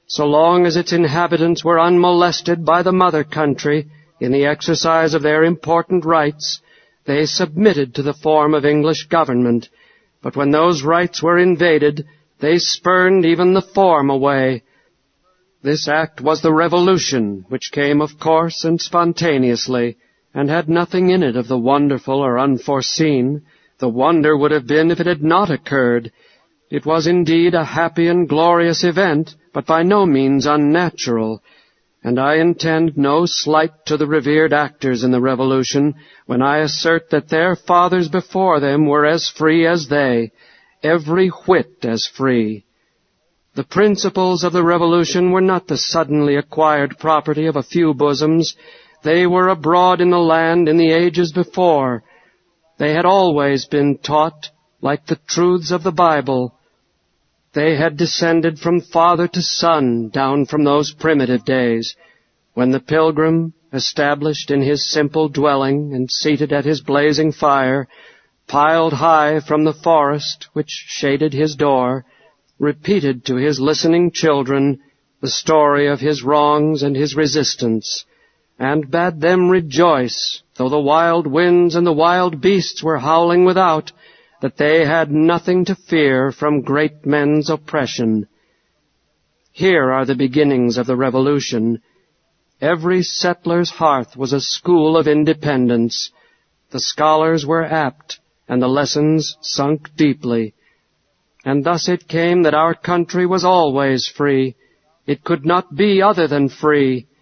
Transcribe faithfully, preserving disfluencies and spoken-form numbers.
So long as its inhabitants were unmolested by the mother country in the exercise of their important rights, they submitted to the form of English government. But when those rights were invaded, they spurned even the form away. This act was the Revolution, which came of course and spontaneously, and had nothing in it of the wonderful or unforeseen. The wonder would have been if it had not occurred. It was indeed a happy and glorious event, but by no means unnatural. And I intend no slight to the revered actors in the Revolution when I assert that their fathers before them were as free as they, every whit as free. The principles of the Revolution were not the suddenly acquired property of a few bosoms. They were abroad in the land in the ages before. They had always been taught, like the truths of the Bible. They had descended from father to son down from those primitive days, when the pilgrim, established in his simple dwelling and seated at his blazing fire, piled high from the forest which shaded his door, repeated to his listening children the story of his wrongs and his resistance, and bade them rejoice, though the wild winds and the wild beasts were howling without, that they had nothing to fear from great men's oppression. Here are the beginnings of the Revolution. Every settler's hearth was a school of independence. The scholars were apt, and the lessons sunk deeply. And thus it came that our country was always free. It could not be other than free.